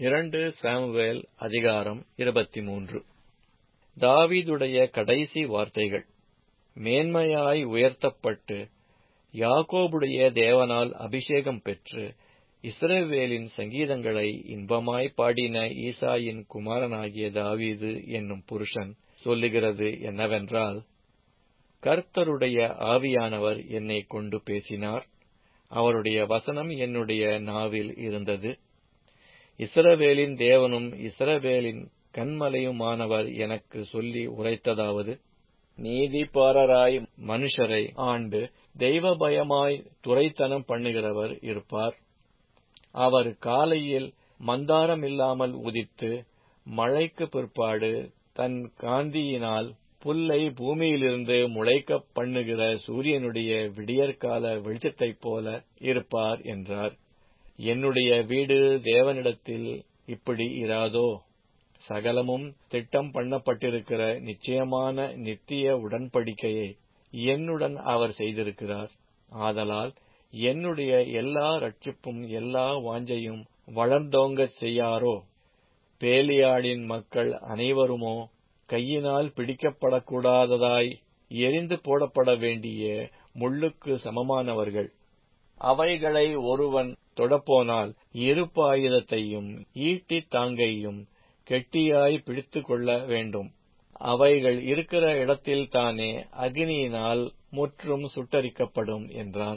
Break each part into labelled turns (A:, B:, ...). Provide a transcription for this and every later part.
A: 2 Samuel அதிகாரம் 23. தாவீதுடைய கடைசி வார்த்தைகள். மேன்மையாய் உயர்த்தப்பட்டு யாக்கோபுடைய தேவனால் அபிஷேகம் பெற்று இஸ்ரவேலின் சங்கீதங்களை இன்பமாய் பாடின ஈசாயின் குமாரனாகிய தாவீது என்னும் புருஷன் சொல்லுகிறது என்னவென்றால், கர்த்தருடைய ஆவியானவர் என்னை கொண்டு பேசினார். அவருடைய வசனம் என்னுடைய நாவில் இருந்தது. இஸ்ரவேலின் தேவனும் இஸ்ரவேலின் கன்மலையுமானவர் எனக்கு சொல்லி உரைத்ததாவது, நீதிபாரராய் மனுஷரை ஆண்டு தெய்வ பயமாய் துரைத்தனம் பண்ணுகிறவர் இருப்பார். அவர் காலையில் மந்தாரமில்லாமல் உதித்து மழைக்கு பிற்பாடு தன் காந்தியினால் புல்லை பூமியிலிருந்து முளைக்க பண்ணுகிற சூரியனுடைய விடியற்கால வெளிச்சத்தைப் போல இருப்பார் என்றார். என்னுடைய வீடு தேவனிடத்தில் இப்படி இராதோ? சகலமும் திட்டம் பண்ணப்பட்டிருக்கிற நிச்சயமான நித்திய உடன்படிக்கையை என்னுடன் அவர் செய்திருக்கிறார். ஆதலால் என்னுடைய எல்லா ரட்சிப்பும் எல்லா வாஞ்சையும் வளர்ந்தோங்கச் செய்யாரோ? பேலியாளின் மக்கள் அனைவருமோ கையினால் பிடிக்கப்படக்கூடாததாய் எரிந்து போடப்பட வேண்டிய முள்ளுக்கு சமமானவர்கள். அவைகளை ஒருவன் தொடப்போனால் இருப்பாயுதத்தையும் ஈட்டி தாங்கையும் கெட்டியாய் பிடித்துக் கொள்ள வேண்டும். அவைகள் இருக்கிற இடத்தில் தானே அக்னியினால் முற்றும் சுட்டரிக்கப்படும் என்றான்.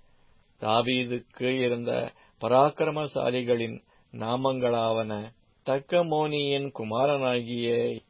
A: தாவீதுக்கு இருந்த பராக்கிரமசாலிகளின் நாமங்களாவன: தக்கமோனியின் குமாரனாகிய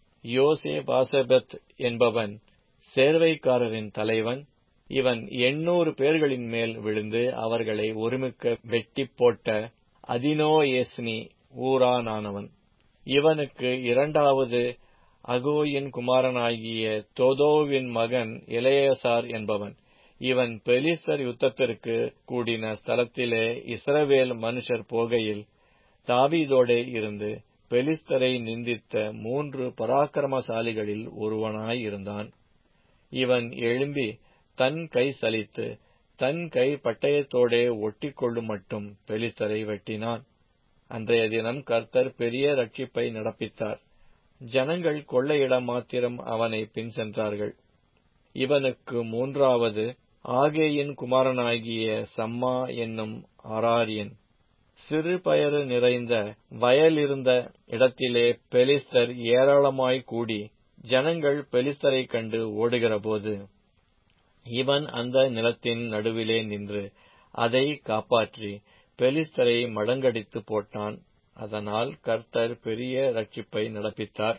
A: யோசேபாசபெத் என்பவன் சேர்வைக்காரரின் தலைவன். இவன் 800 பேர்களின் மேல் விழுந்து அவர்களை ஒருமிக்க வெட்டிப் போட்ட அதினோஏஸ்னி ஊரானானவன். இவனுக்கு இரண்டாவது அகோயின் குமாரனாகிய தோதோவின் மகன் எலெயாசார் என்பவன். இவன் பெலிஸ்தர் யுத்தத்திற்கு கூடின ஸ்தலத்திலே இஸ்ரவேல் மனுஷர் போகையில் தாவீதோடே இருந்து பெலிஸ்தரை நிந்தித்த 3 பராக்கிரமசாலிகளில் ஒருவனாயிருந்தான். இவன் எழும்பி தன் கை சலித்து தன் கை பட்டயத்தோடே ஒட்டிக்கொள்ளும் மட்டும் பெலிஸ்தரை வெட்டினான். அன்றைய தினம் கர்த்தர் பெரிய ரட்சிப்பை நடப்பித்தார். ஜனங்கள் கொள்ளையிட மாத்திரம் அவனை பின் சென்றார்கள். இவனுக்கு மூன்றாவது ஆகேயின் குமாரனாகிய சம்மா என்னும் ஆராரியன். சிறு பயறு நிறைந்த வயலிருந்த இடத்திலே பெலிஸ்தர் ஏராளமாய் கூடி ஜனங்கள் பெலிஸ்தரை கண்டு ஓடுகிறபோது இவன் அந்த நிலத்தின் நடுவிலே நின்று அதை காப்பாற்றி பெலிஸ்தரை மடங்கடித்து போட்டான். அதனால் கர்த்தர் பெரிய ரட்சிப்பை நடப்பித்தார்.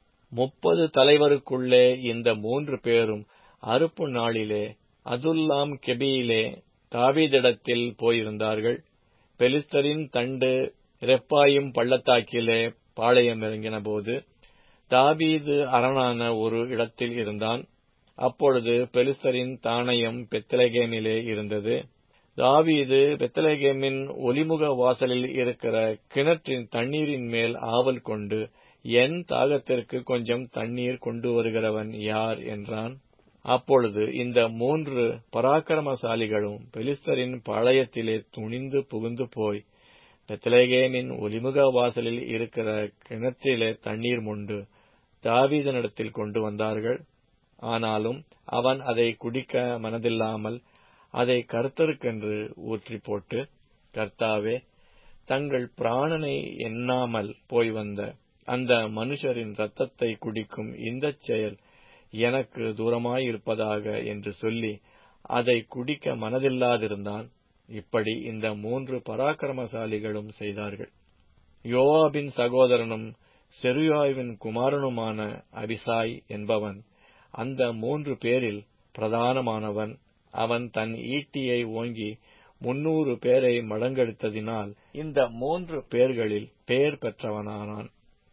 A: 30 தலைவருக்குள்ளே இந்த 3 பேரும் அறுப்பு நாளிலே அதுல்லாம் கெபியிலே தாவீதிடத்தில் போயிருந்தார்கள். பெலிஸ்தரின் தண்டு ரெப்பாயும் பள்ளத்தாக்கிலே பாளையமிறங்கின போது தாவீது அரணான ஒரு இடத்தில் இருந்தான். அப்பொழுது பெலிஸ்தரின் தானயம் பெத்லெகேமிலே இருந்தது. தாவீது பெத்லெகேமின் ஒலிமுக வாசலில் இருக்கிற கிணற்றின் தண்ணீரின் மேல் ஆவல் கொண்டு, என் தாகத்திற்கு கொஞ்சம் தண்ணீர் கொண்டு வருகிறவன் யார் என்றான். அப்பொழுது இந்த 3 பராக்கிரமசாலிகளும் பெலிஸ்தரின் பாளையத்திலே துணிந்து புகுந்து போய் பெத்லெகேமின் ஒலிமுக வாசலில் இருக்கிற கிணற்றிலே தண்ணீர் மொண்டு தாவீதினிடத்தில் கொண்டு வந்தார்கள். ஆனாலும் அவன் அதை குடிக்க மனதில்லாமல் அதை கர்த்தருக்கென்று ஊற்றி போட்டு, கர்த்தாவே, தங்கள் பிராணனை எண்ணாமல் போய் வந்த அந்த மனுஷரின் இரத்தத்தை குடிக்கும் இந்தச் செயல் எனக்கு தூரமாயிருப்பதாக என்று சொல்லி அதை குடிக்க மனதில்லாதிருந்தான். இப்படி இந்த 3 பராக்கிரமசாலிகளும் செய்தார்கள். யோவாபின் சகோதரனும் செருயாவின் குமாரனுமான அபிசாய் என்பவன் அந்த 3 பேரில் பிரதானமானவன். அவன் தன் ஈட்டியை ஓங்கி 300 பேரை மடங்கெடுத்ததினால் இந்த 3 பேர்களில் பேர் பெற்றவனானான்.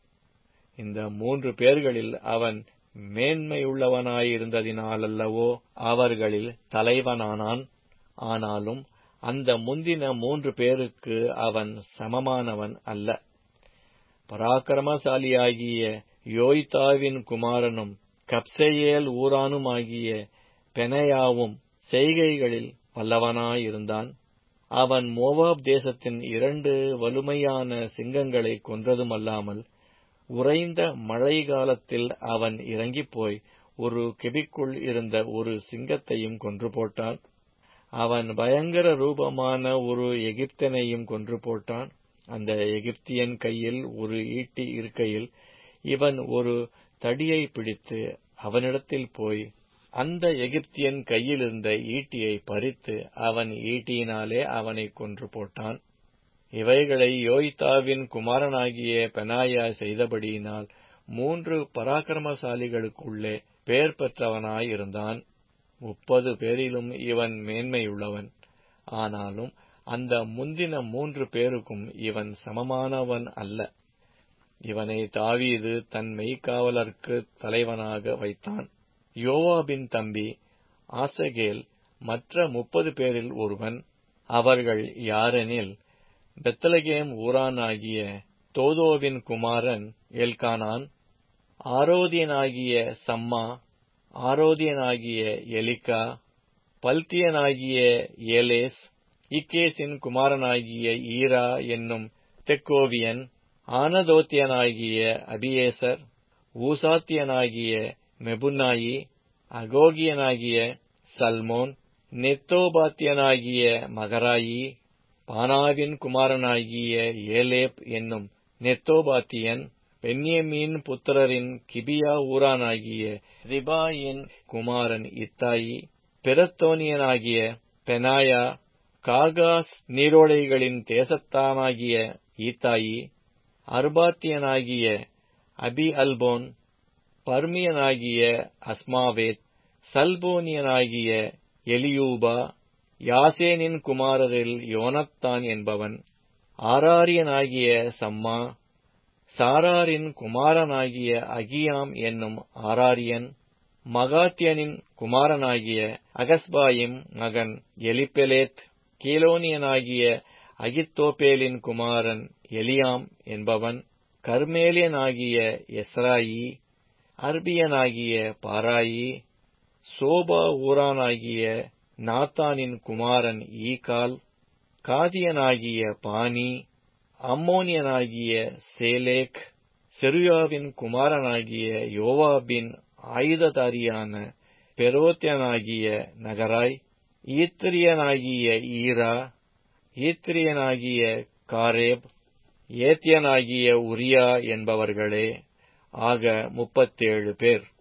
A: இந்த 3 பேர்களில் அவன் மேன்மையுள்ளவனாயிருந்ததினாலல்லவோ அவர்களில் தலைவனானான். ஆனாலும் அந்த முந்தின 3 பேருக்கு அவன் சமமானவன் அல்ல. பராக்கிரமசாலியாகிய யோய்தாவின் குமாரனும் கப்சேயேல் ஊரானுமாகிய பெனாயாவும் செய்கைகளில் வல்லவனாயிருந்தான். அவன் மோவாப் தேசத்தின் 2 வலுமையான சிங்கங்களை கொன்றதுமல்லாமல், உறைந்த மழை காலத்தில் அவன் இறங்கிப்போய் ஒரு கெபிக்குள் இருந்த ஒரு சிங்கத்தையும் கொன்று போட்டான். அவன் பயங்கர ரூபமான ஒரு எகிப்தியனையும் கொன்று போட்டான். அந்த எகிப்தியன் கையில் ஒரு ஈட்டி இருக்கையில் இவன் ஒரு தடியை பிடித்து அவனிடத்தில் போய் அந்த எகிப்தியன் கையிலிருந்த ஈட்டியை பறித்து அவன் ஈட்டியினாலே அவனை கொன்று போட்டான். இவைகளை யோய்தாவின் குமாரனாகிய பெனாயா செய்தபடியினால் 3 பராக்கிரமசாலிகளுக்குள்ளே பேர் பெற்றவனாயிருந்தான். 30 பேரிலும் இவன் மேன்மையுள்ளவன். ஆனாலும் அந்த முந்தின 3 பேருக்கும் இவன் சமமானவன் அல்ல. இவனை தாவீது தன் மெய்க்காவலருக்கு தலைவனாக வைத்தான். யோவாபின் தம்பி ஆசகேல் மற்ற 30 பேரில் ஒருவன். அவர்கள் யாரெனில், பெத்லகேம் ஊரானாகிய தோதோவின் குமாரன் எல்கானான், ஆரோதியனாகிய சம்மா, ஆரோதியனாகிய எலிக்கா, பல்தியனாகிய ஏலேஸ், இக்கேசின் குமாரனாகிய ஈரா என்னும் தெக்கோவியன், ஆனதோத்தியனாகிய அபியேசர், ஊசாத்தியனாகிய மெபுன்னாயி, அகோகியனாகிய சல்மோன், நெத்தோபாத்தியனாகிய மகராயி, பானாவின் குமாரனாகிய ஏலேப் என்னும் நெத்தோபாத்தியன், பென்யமீன் புத்திரரின் கிபியா ஊரானாகிய ரிபாயின் குமாரன் இத்தாயி, பெரத்தோனியனாகிய பெனாயா, காகாஸ் நீரோடைகளின் தேசத்தானாகிய ஈத்தாயி, அர்பாத்தியனாகிய அபி அல்போன், பர்மியனாகிய அஸ்மாவேத், சல்போனியனாகிய எலியூபா, யாசேனின் குமாரரில் யோனத்தான் என்பவன், ஆராரியனாகிய சம்மா, சாராரின் குமாரனாகிய அகியாம் என்னும் ஆராரியன், மகாத்தியனின் குமாரனாகிய அகஸ்பாயிம் மகன் எலிப்பெலேத், கீலோனியனாகிய அகித்தோப்பேலின் குமாரன் எலியாம் என்பவன், கர்மேலியனாகிய எஸ்ராயி, அர்பியனாகிய பாராயி, சோபா ஊரானாகிய நாத்தானின் குமாரன் ஈகால், காதியனாகிய பானி, அம்மோனியனாகிய சேலேக், செருயாவின் குமாரனாகிய யோவாபின் ஆயுததாரியான பெரோத்தியனாகிய நகராய், ஈத்திரியனாகிய ஈரா, ஈத்திரியனாகிய காரேப், ஏத்தியனாகிய உரியா என்பவர்களே. ஆக 37 பேர்.